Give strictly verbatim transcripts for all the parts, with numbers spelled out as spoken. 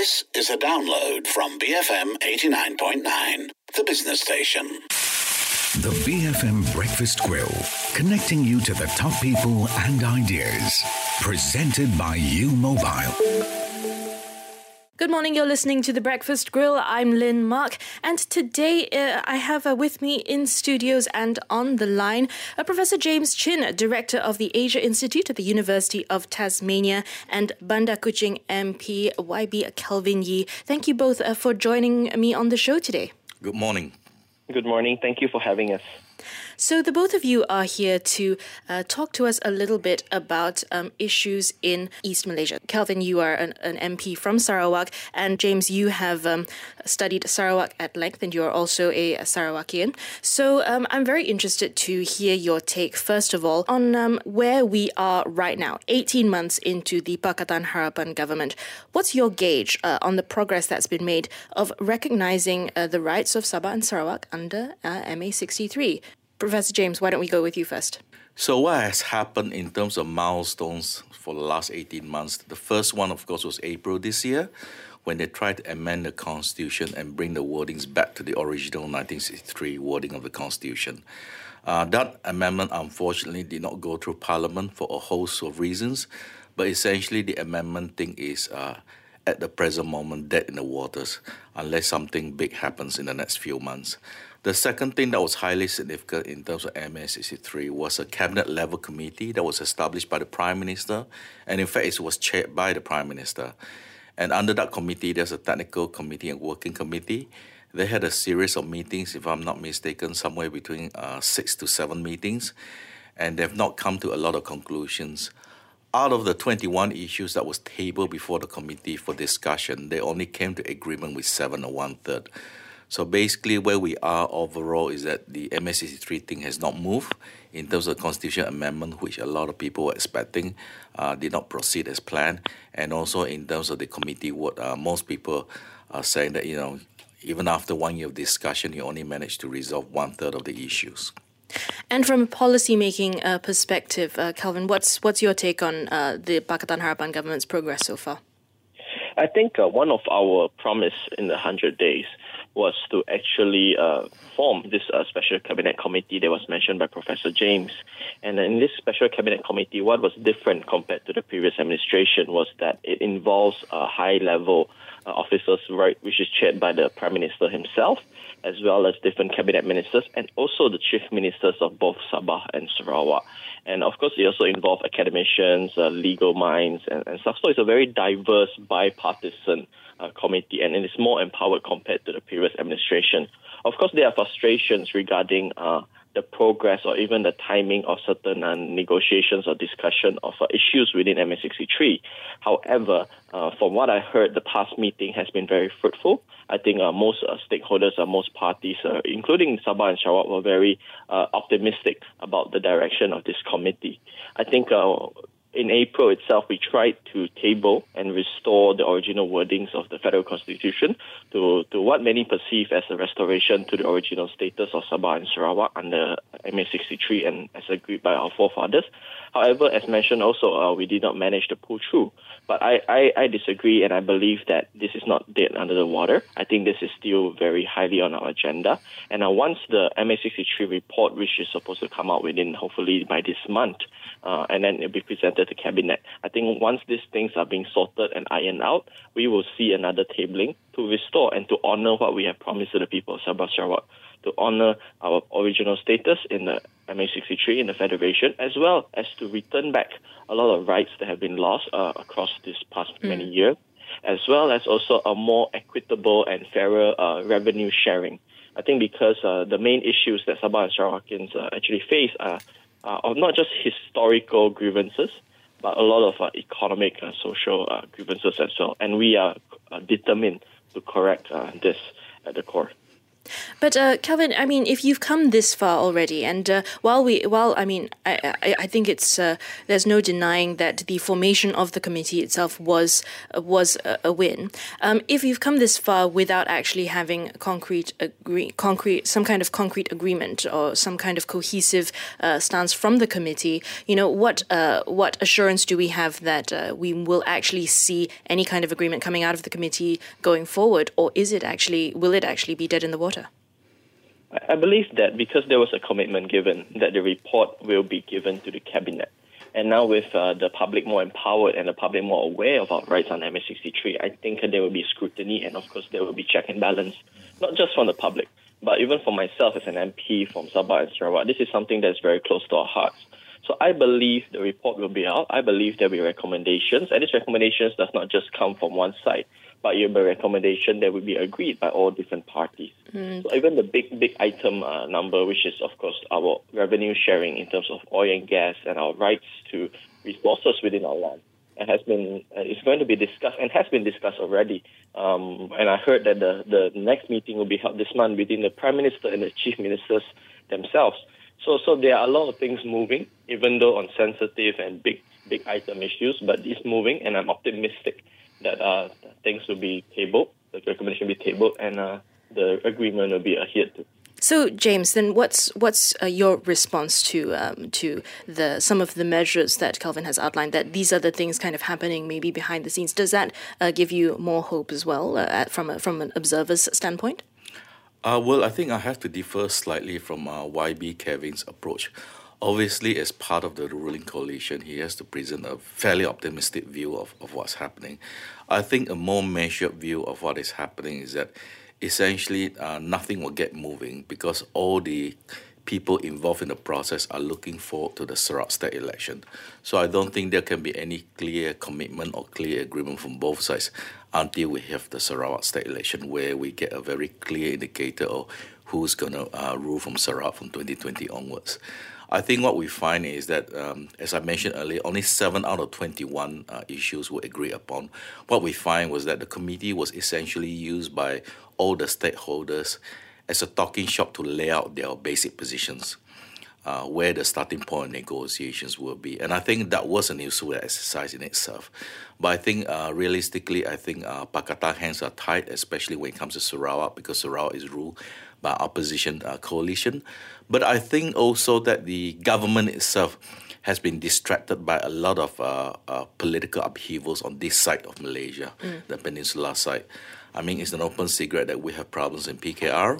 This is a download from B F M eighty-nine point nine, the business station. The B F M Breakfast Grill, connecting you to the top people and ideas. Presented by U Mobile. Good morning, you're listening to The Breakfast Grill. I'm Lynn Mark, and today uh, I have uh, with me in studios and on the line uh, Professor James Chin, Director of the Asia Institute at the University of Tasmania, and Bandar Kuching M P Y B Kelvin Yee. Thank you both uh, for joining me on the show today. Good morning. Good morning. Thank you for having us. So the both of you are here to uh, talk to us a little bit about um, issues in East Malaysia. Kelvin, you are an, an M P from Sarawak, and James, you have um, studied Sarawak at length, and you are also a, a Sarawakian. So um, I'm very interested to hear your take, first of all, on um, where we are right now, eighteen months into the Pakatan Harapan government. What's your gauge uh, on the progress that's been made of recognising uh, the rights of Sabah and Sarawak under uh, M A sixty-three? Professor James, why don't we go with you first? So what has happened in terms of milestones for the last eighteen months? The first one, of course, was April this year, when they tried to amend the Constitution and bring the wordings back to the original nineteen sixty-three wording of the Constitution. Uh, that amendment, unfortunately, did not go through Parliament for a host of reasons, but essentially the amendment thing is, uh, at the present moment, dead in the waters, unless something big happens in the next few months. The second thing that was highly significant in terms of M A sixty-three was a cabinet-level committee that was established by the Prime Minister, and in fact it was chaired by the Prime Minister. And under that committee, there's a technical committee and working committee. They had a series of meetings, if I'm not mistaken, somewhere between uh, six to seven meetings, and they've not come to a lot of conclusions. Out of the twenty-one issues that was tabled before the committee for discussion, they only came to agreement with seven or one-third. So basically where we are overall is that the M A sixty-three thing has not moved in terms of the constitution amendment, which a lot of people were expecting, uh, did not proceed as planned. And also in terms of the committee work, uh, most people are saying that, you know, even after one year of discussion, you only managed to resolve one-third of the issues. And from a policy-making uh, perspective, uh, Kelvin, what's what's your take on uh, the Pakatan Harapan government's progress so far? I think uh, one of our promise in the one hundred days was to actually uh, form this uh, special cabinet committee that was mentioned by Professor James. And in this special cabinet committee, what was different compared to the previous administration was that it involves uh, high-level uh, officers, right, which is chaired by the Prime Minister himself, as well as different cabinet ministers, and also the chief ministers of both Sabah and Sarawak. And of course, it also involved academicians, uh, legal minds, and, and stuff. So it's a very diverse, bipartisan uh, committee, and it is more empowered compared to the previous administration. Of course, there are frustrations regarding uh, the progress or even the timing of certain uh, negotiations or discussion of uh, issues within M A sixty-three. However, uh, from what I heard, the past meeting has been very fruitful. I think uh, most uh, stakeholders, uh, most parties, uh, including Sabah and Sarawak, were very uh, optimistic about the direction of this committee. I think uh, in April itself, we tried to table and restore the original wordings of the Federal Constitution to, to what many perceive as a restoration to the original status of Sabah and Sarawak under M A sixty-three and as agreed by our forefathers. However, as mentioned also, uh, we did not manage to pull through. But I, I, I disagree, and I believe that this is not dead under the water. I think this is still very highly on our agenda. And uh, once the M A sixty-three report, which is supposed to come out within, hopefully by this month, uh, and then it'll be presented to Cabinet, I think once these things are being sorted and ironed out, we will see another tabling to restore and to honor what we have promised to the people of Sabah Sarawak, to honor our original status in the M A sixty-three in the Federation, as well as to return back a lot of rights that have been lost uh, across this past mm. many years, as well as also a more equitable and fairer uh, revenue sharing. I think because uh, the main issues that Sabah and Sarawakians uh, actually face are, uh, are not just historical grievances, but a lot of uh, economic and social uh, grievances as well. And we are uh, determined to correct uh, this at the core. But uh, Kelvin, I mean, if you've come this far already, and uh, while we, while I mean, I, I, I think it's uh, there's no denying that the formation of the committee itself was uh, was a, a win. Um, if you've come this far without actually having concrete agree, concrete some kind of concrete agreement or some kind of cohesive uh, stance from the committee, you know, what uh, what assurance do we have that uh, we will actually see any kind of agreement coming out of the committee going forward, or is it actually will it actually be dead in the water? I believe that because there was a commitment given that the report will be given to the cabinet, and now with uh, the public more empowered and the public more aware of our rights on M H sixty-three, I think there will be scrutiny and of course there will be check and balance, not just from the public, but even for myself as an M P from Sabah and Sarawak. This is something that's very close to our hearts. So I believe the report will be out. I believe there will be recommendations, and these recommendations does not just come from one side, but it will be a recommendation that will be agreed by all different parties. Mm. So even the big, big item uh, number, which is, of course, our revenue sharing in terms of oil and gas and our rights to resources within our land, and has been uh, is going to be discussed and has been discussed already. Um, and I heard that the, the next meeting will be held this month between the Prime Minister and the Chief Ministers themselves. So, so there are a lot of things moving, even though on sensitive and big, big item issues, but it's moving, and I'm optimistic that uh, things will be tabled, the recommendation will be tabled, and uh, the agreement will be adhered to. So, James, then what's what's uh, your response to um, to the some of the measures that Kelvin has outlined? That these are the things kind of happening maybe behind the scenes. Does that uh, give you more hope as well uh, from a, from an observer's standpoint? Uh, well, I think I have to differ slightly from uh, Y B Kevin's approach. Obviously, as part of the ruling coalition, he has to present a fairly optimistic view of, of what's happening. I think a more measured view of what is happening is that essentially uh, nothing will get moving because all the people involved in the process are looking forward to the Sarawak state election. So I don't think there can be any clear commitment or clear agreement from both sides until we have the Sarawak state election, where we get a very clear indicator of who's going to uh, rule from Sarawak from twenty twenty onwards. I think what we find is that, um, as I mentioned earlier, only seven out of twenty-one uh, issues were agreed upon. What we find was that the committee was essentially used by all the stakeholders as a talking shop to lay out their basic positions, uh, where the starting point of negotiations will be. And I think that was an useful exercise in itself. But I think uh, realistically, I think uh, Pakatan hands are tied, especially when it comes to Sarawak, because Sarawak is ruled by opposition uh, coalition. But I think also that the government itself has been distracted by a lot of uh, uh, political upheavals on this side of Malaysia, mm. the peninsula side. I mean, it's an open secret that we have problems in P K R,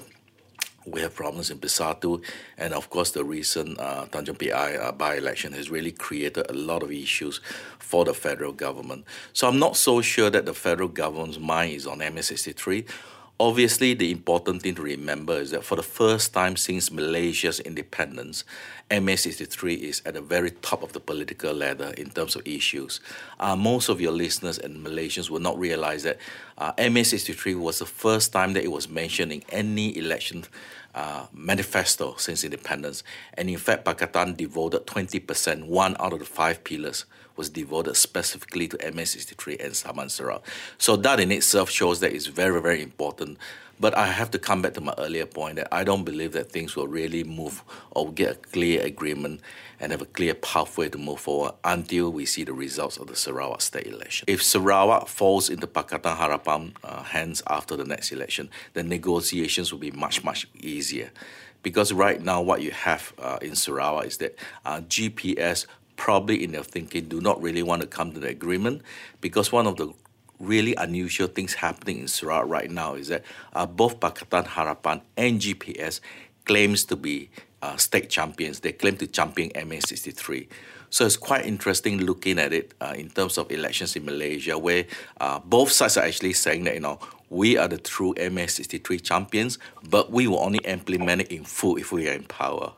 we have problems in Bersatu, and of course the recent uh, Tanjung P I uh, by-election has really created a lot of issues for the federal government. So I'm not so sure that the federal government's mind is on M H sixty-three. Obviously, the important thing to remember is that for the first time since Malaysia's independence, M H sixty-three is at the very top of the political ladder in terms of issues. Uh, most of your listeners and Malaysians will not realize that uh, M H sixty-three was the first time that it was mentioned in any election uh, manifesto since independence. And in fact, Pakatan devoted twenty percent, one out of the five pillars, was devoted specifically to M H sixty-three and Sabah and Sarawak. So that in itself shows that it's very, very important. But I have to come back to my earlier point that I don't believe that things will really move or get a clear agreement and have a clear pathway to move forward until we see the results of the Sarawak state election. If Sarawak falls into Pakatan Harapan uh, hands after the next election, the negotiations will be much, much easier. Because right now what you have uh, in Sarawak is that uh, G P S probably in their thinking do not really want to come to the agreement, because one of the really unusual things happening in Sarawak right now is that uh, both Pakatan Harapan and G P S claims to be uh, state champions. They claim to champion M H sixty-three. So it's quite interesting looking at it uh, in terms of elections in Malaysia, where uh, both sides are actually saying that, you know, we are the true M H sixty-three champions, but we will only implement it in full if we are in power.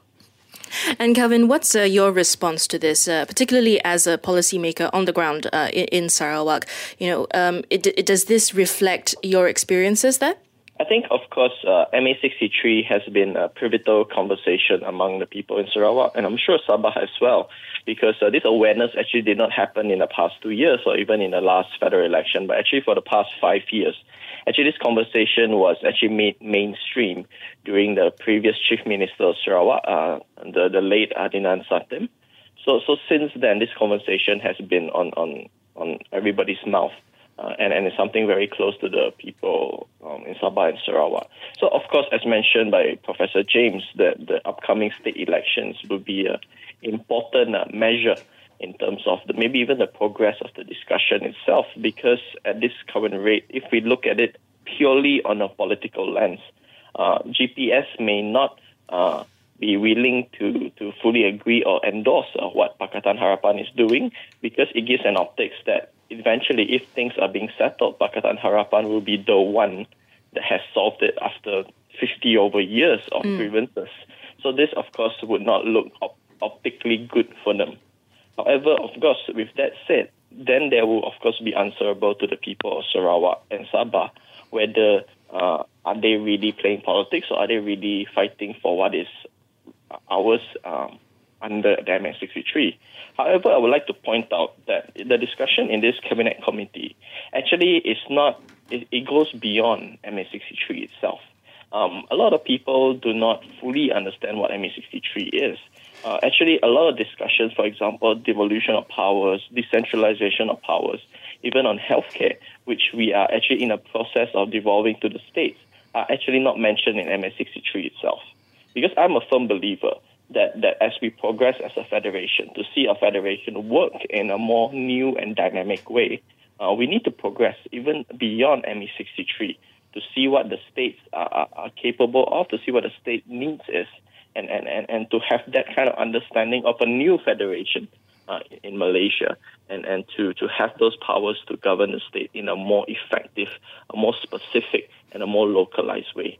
And Kelvin, what's uh, your response to this, uh, particularly as a policymaker on the ground uh, in, in Sarawak? You know, um, it, it, does this reflect your experiences there? I think, of course, uh, M H sixty-three has been a pivotal conversation among the people in Sarawak, and I'm sure Sabah as well, because uh, this awareness actually did not happen in the past two years or even in the last federal election, but actually for the past five years. Actually, this conversation was actually made mainstream during the previous Chief Minister of Sarawak, uh, the, the late Adnan Satem. So so since then, this conversation has been on, on, on everybody's mouth. Uh, and, and it's something very close to the people um, in Sabah and Sarawak. So, of course, as mentioned by Professor James, the, the upcoming state elections will be an important uh, measure in terms of the, maybe even the progress of the discussion itself, because at this current rate, if we look at it purely on a political lens, uh, G P S may not uh, be willing to, to fully agree or endorse uh, what Pakatan Harapan is doing, because it gives an optics that eventually, if things are being settled, Pakatan Harapan will be the one that has solved it after fifty over years of mm. grievances. So this, of course, would not look op- optically good for them. However, of course, with that said, then there will, of course, be answerable to the people of Sarawak and Sabah, whether uh, are they really playing politics or are they really fighting for what is ours um, under the M S sixty-three. However, I would like to point out that the discussion in this cabinet committee actually is not, it, it goes beyond M S sixty-three itself. Um, a lot of people do not fully understand what M S sixty-three is. Uh, actually, a lot of discussions, for example, devolution of powers, decentralization of powers, even on healthcare, which we are actually in a process of devolving to the states, are actually not mentioned in M S sixty-three itself. Because I'm a firm believer that, that as we progress as a federation, to see a federation work in a more new and dynamic way, uh, we need to progress even beyond M E sixty-three to see what the states are, are, are capable of, to see what the state needs is, and, and, and, and to have that kind of understanding of a new federation uh, in Malaysia, and, and to, to have those powers to govern the state in a more effective, a more specific, and a more localized way.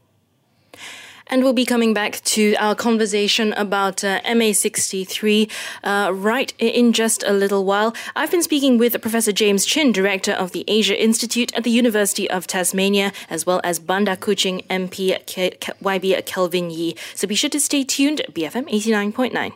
And we'll be coming back to our conversation about uh, M A sixty-three uh, right in just a little while. I've been speaking with Professor James Chin, Director of the Asia Institute at the University of Tasmania, as well as Bandar Kuching M P Y B Kelvin Yee. So be sure to stay tuned, B F M eighty-nine point nine.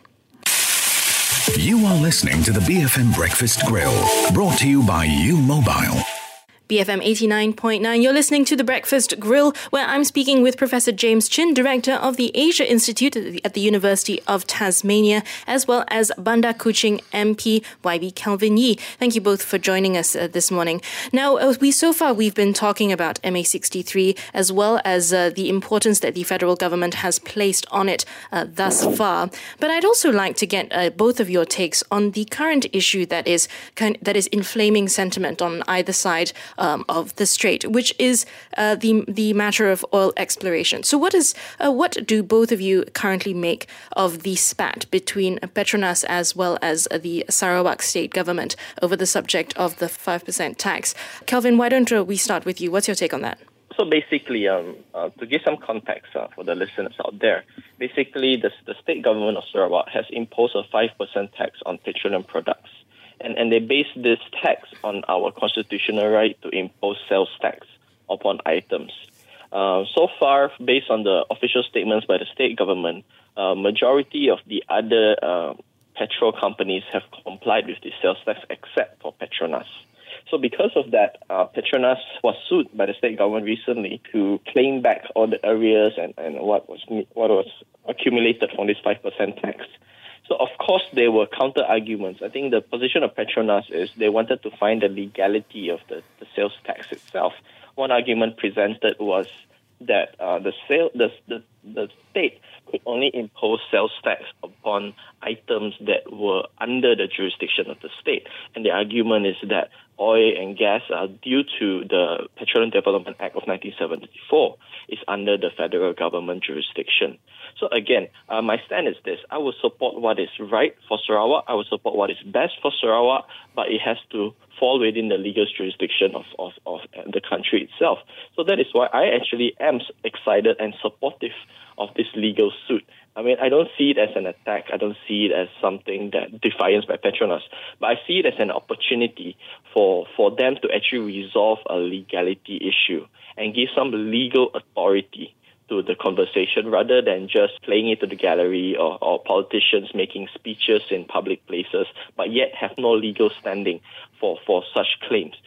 You are listening to the B F M Breakfast Grill, brought to you by U Mobile. B F M eighty-nine point nine. You're listening to The Breakfast Grill, where I'm speaking with Professor James Chin, Director of the Asia Institute at the University of Tasmania, as well as Bandar Kuching M P Y B Kelvin Yee. Thank you both for joining us uh, this morning. Now, uh, we so far we've been talking about M A sixty-three, as well as uh, the importance that the federal government has placed on it uh, thus far. But I'd also like to get uh, both of your takes on the current issue that is kind that is inflaming sentiment on either side Um, of the strait, which is uh, the the matter of oil exploration. So, what is uh, what do both of you currently make of the spat between Petronas as well as uh, the Sarawak state government over the subject of the five percent tax? Kelvin, why don't uh, we start with you? What's your take on that? So basically, um, uh, to give some context uh, for the listeners out there, basically the, the state government of Sarawak has imposed a five percent tax on petroleum products. And, and they base this tax on our constitutional right to impose sales tax upon items. Uh, so far, based on the official statements by the state government, uh, majority of the other uh, petrol companies have complied with the sales tax except for Petronas. So because of that, uh, Petronas was sued by the state government recently to claim back all the arrears and, and what was what was accumulated from this five percent tax. So, of course, there were counter-arguments. I think the position of Petronas is they wanted to find the legality of the, the sales tax itself. One argument presented was that uh, the sale, the, the the state could only impose sales tax upon items that were under the jurisdiction of the state. And the argument is that oil and gas, uh, due to the Petroleum Development Act of nineteen seventy-four, is under the federal government jurisdiction. So again, uh, my stand is this. I will support what is right for Sarawak. I will support what is best for Sarawak, but it has to fall within the legal jurisdiction of, of, of the country itself. So that is why I actually am excited and supportive of this legal suit. I mean, I don't see it as an attack. I don't see it as something that defiance by Petronas. But I see it as an opportunity for, for them to actually resolve a legality issue and give some legal authority to the conversation rather than just playing it to the gallery or, or politicians making speeches in public places, but yet have no legal standing for, for such claims.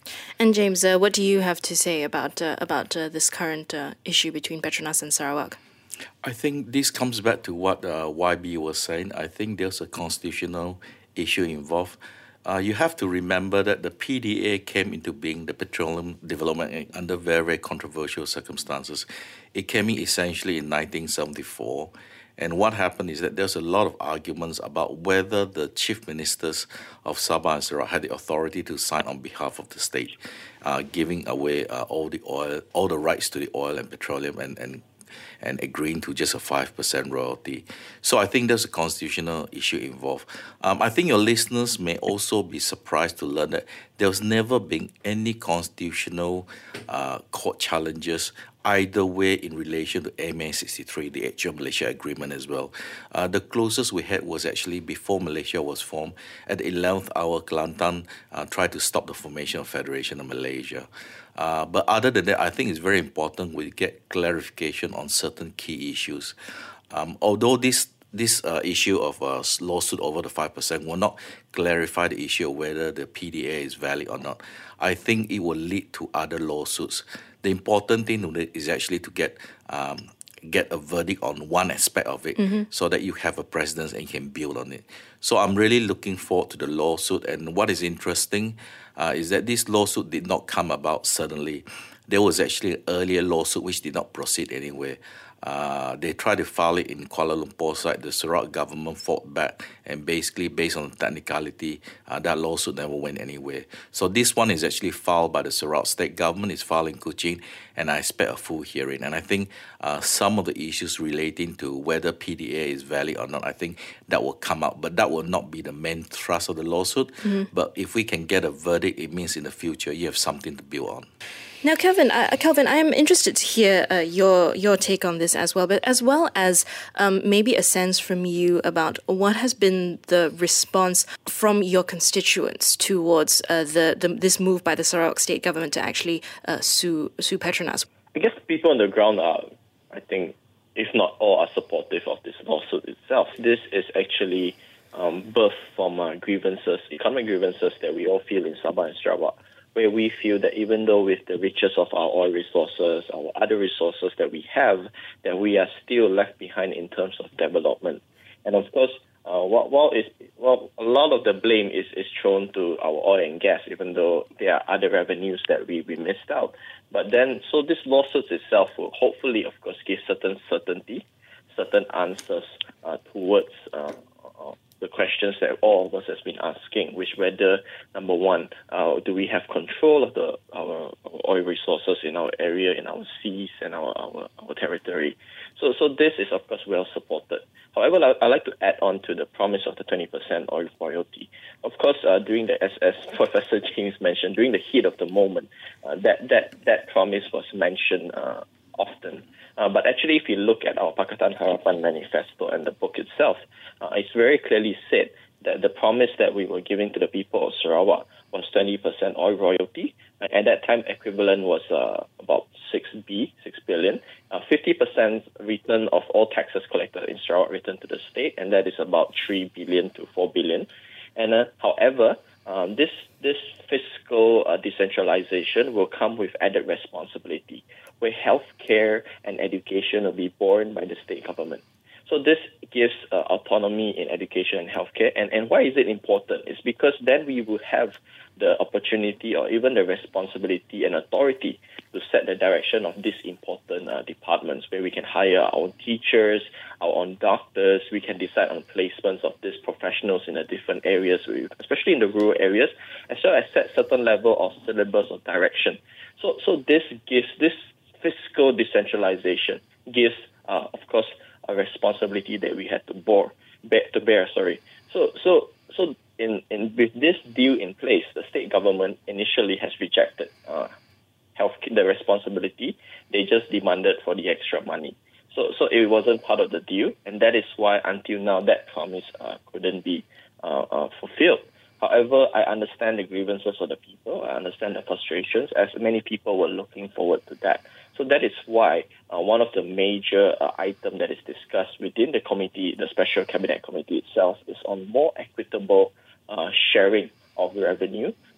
And James, uh, what do you have to say about uh, about uh, this current uh, issue between Petronas and Sarawak? I think this comes back to what uh, Y B was saying. I think there's a constitutional issue involved. Uh, you have to remember that the P D A came into being, the Petroleum Development Act, under very, very controversial circumstances. It came in essentially in nineteen seventy-four. And what happened is that there's a lot of arguments about whether the chief ministers of Sabah and Sarawak had the authority to sign on behalf of the state, uh, giving away uh, all the oil, all the rights to the oil and petroleum, and, and and agreeing to just a five percent royalty. So I think there's a constitutional issue involved. Um, I think your listeners may also be surprised to learn that there's never been any constitutional uh, court challenges either way in relation to M A sixty-three, the Aceh-Malaysia Agreement as well. Uh, the closest we had was actually before Malaysia was formed. At the eleventh hour, Kelantan uh, tried to stop the formation of Federation of Malaysia. Uh, but other than that, I think it's very important we get clarification on certain key issues. Um, although this this uh, issue of a lawsuit over the five percent will not clarify the issue of whether the P D A is valid or not, I think it will lead to other lawsuits. The important thing is actually to get um, get a verdict on one aspect of it, mm-hmm. so that you have a precedent and you can build on it. So I'm really looking forward to the lawsuit. And what is interesting uh, is that this lawsuit did not come about suddenly. There was actually an earlier lawsuit which did not proceed anywhere. Uh, they tried to file it in Kuala Lumpur side. The Sarawak government fought back, and basically based on technicality, uh, that lawsuit never went anywhere. So this one is actually filed by the Sarawak state government. It's filed in Kuching, and I expect a full hearing. And I think uh, some of the issues relating to whether P D A is valid or not, I think that will come out, but that will not be the main thrust of the lawsuit. Mm-hmm. But if we can get a verdict, it means in the future you have something to build on. Now, Kelvin, uh, Kelvin, I am interested to hear uh, your your take on this as well, but as well as um, maybe a sense from you about what has been the response from your constituents towards uh, the, the this move by the Sarawak state government to actually uh, sue sue Petronas. I guess people on the ground are, I think, if not all, are supportive of this lawsuit itself. This is actually um, birthed from uh, grievances, economic grievances that we all feel in Sabah and Sarawak, where we feel that even though with the riches of our oil resources, our other resources that we have, that we are still left behind in terms of development. And of course, uh, while, while, it's, while a lot of the blame is, is thrown to our oil and gas, even though there are other revenues that we, we missed out. But then, so this lawsuit itself will hopefully, of course, give certain certainty, certain answers uh, towards uh, the questions that all of us has been asking, which whether, number one, uh, do we have control of the our, our oil resources in our area, in our seas, and our, our, our territory. So so this is, of course, well supported. However, I, I'd like to add on to the promise of the twenty percent oil royalty. Of course, uh, during the, as, as Professor James mentioned, during the heat of the moment, uh, that, that, that promise was mentioned uh, often. Uh, but actually, if you look at our Pakatan Harapan manifesto and the book itself, uh, it's very clearly said that the promise that we were giving to the people of Sarawak was twenty percent oil royalty. Uh, at that time, equivalent was uh, about six B, six billion. Uh, fifty percent return of all taxes collected in Sarawak returned to the state, and that is about three billion to four billion. And uh, however, um, this this fiscal uh, decentralization will come with added responsibility, where healthcare and education will be borne by the state government. So this gives uh, autonomy in education and healthcare. And, and why is it important? It's because then we will have the opportunity or even the responsibility and authority to set the direction of these important uh, departments, where we can hire our own teachers, our own doctors. We can decide on placements of these professionals in the different areas, especially in the rural areas, as well as set certain level of syllabus or direction. So, so this gives this fiscal decentralization gives, uh, of course, a responsibility that we had to bear, bear to bear. Sorry. So, so, so, in, in with this deal in place, the state government initially has rejected uh, health the responsibility. They just demanded for the extra money. So, so it wasn't part of the deal, and that is why until now that promise uh, couldn't be uh, uh, fulfilled. However, I understand the grievances of the people. I understand the frustrations, as many people were looking forward to that. So that is why uh, one of the major uh, items that is discussed within the committee, the Special Cabinet Committee itself, is on more equitable uh, sharing of revenue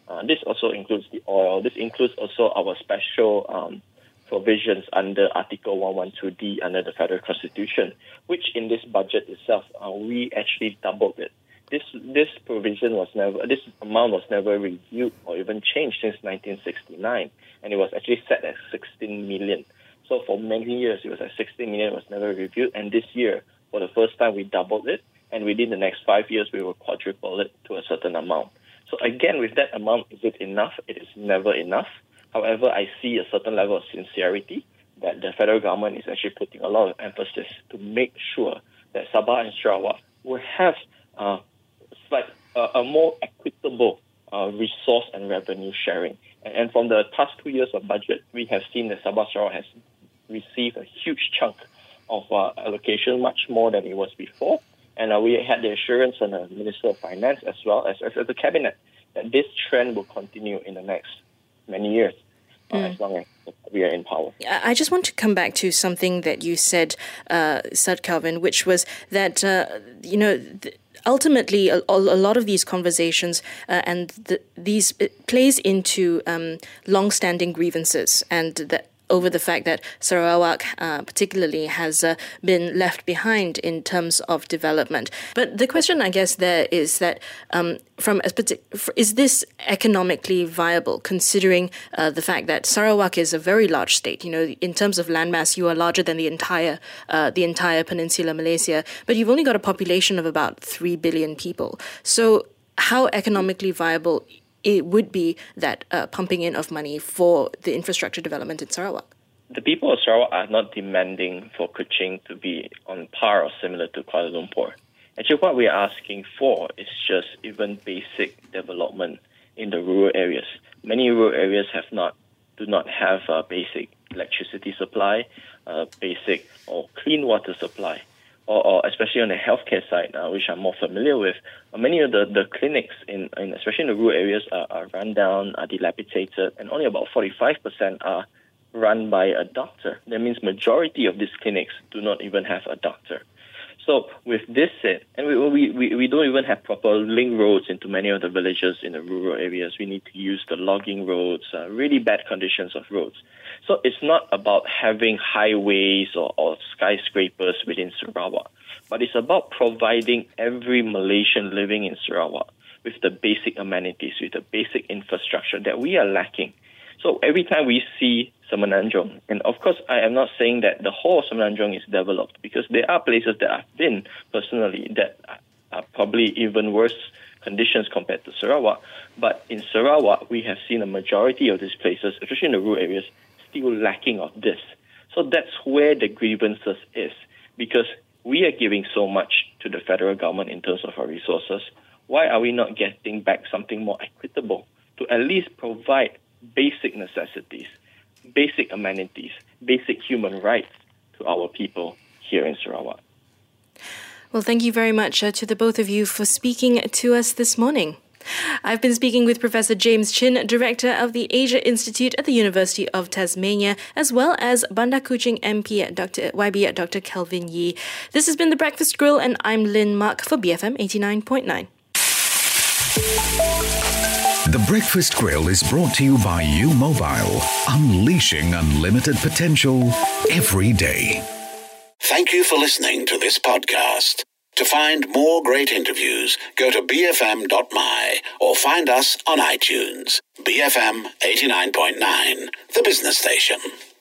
Uh, this also includes the oil. This includes also our special um, provisions under Article one twelve D under the Federal Constitution, which in this budget itself, uh, we actually doubled it. This this provision was never, this amount was never reviewed or even changed since nineteen sixty-nine, and it was actually set at sixteen million. So for many years, it was at sixteen million, it was never reviewed, and this year, for the first time, we doubled it, and within the next five years, we will quadruple it to a certain amount. So again, with that amount, is it enough? It is never enough. However, I see a certain level of sincerity that the federal government is actually putting a lot of emphasis to make sure that Sabah and Sarawak will have uh, like uh, a more equitable uh, resource and revenue sharing. And, and from the past two years of budget, we have seen that Sabah Sarawak has received a huge chunk of uh, allocation, much more than it was before. And uh, we had the assurance from the Minister of Finance as well as, as the Cabinet that this trend will continue in the next many years, uh, mm. as long as we are in power. I just want to come back to something that you said, uh, Sir Kelvin, which was that, uh, you know, th- ultimately a, a lot of these conversations uh, and the, these it plays into um, long-standing grievances and that over the fact that Sarawak uh, particularly has uh, been left behind in terms of development. But the question, I guess, there is that um, from a partic- is this economically viable, considering uh, the fact that Sarawak is a very large state? You know, in terms of landmass, you are larger than the entire uh, the entire Peninsular Malaysia, but you've only got a population of about three billion people. So, how economically viable it would be that uh, pumping in of money for the infrastructure development in Sarawak? The people of Sarawak are not demanding for Kuching to be on par or similar to Kuala Lumpur. Actually, what we are asking for is just even basic development in the rural areas. Many rural areas have not do not have a basic electricity supply, uh, basic or clean water supply. Or, or especially on the healthcare side, uh, which I'm more familiar with, uh, many of the, the clinics, in, in especially in the rural areas, are, are run down, are dilapidated, and only about forty-five percent are run by a doctor. That means majority of these clinics do not even have a doctor. So with this said, and we, we, we don't even have proper link roads into many of the villages in the rural areas. We need to use the logging roads, uh, really bad conditions of roads. So it's not about having highways or, or skyscrapers within Sarawak, but it's about providing every Malaysian living in Sarawak with the basic amenities, with the basic infrastructure that we are lacking. So every time we see Semenanjung, and of course I am not saying that the whole of Semenanjung is developed, because there are places that I've been personally that are probably even worse conditions compared to Sarawak. But in Sarawak, we have seen a majority of these places, especially in the rural areas, still lacking of this. So that's where the grievances is, because we are giving so much to the federal government in terms of our resources. Why are we not getting back something more equitable to at least provide basic necessities, basic amenities, basic human rights to our people here in Sarawak? Well, thank you very much uh, to the both of you for speaking to us this morning. I've been speaking with Professor James Chin, Director of the Asia Institute at the University of Tasmania, as well as Bandar Kuching M P at Doctor Y B at Doctor Kelvin Yee. This has been The Breakfast Grill, and I'm Lynn Mark for B F M eighty-nine point nine. The Breakfast Grill is brought to you by U Mobile, unleashing unlimited potential every day. Thank you for listening to this podcast. To find more great interviews, go to b f m dot m y or find us on iTunes. B F M eighty-nine point nine, the business station.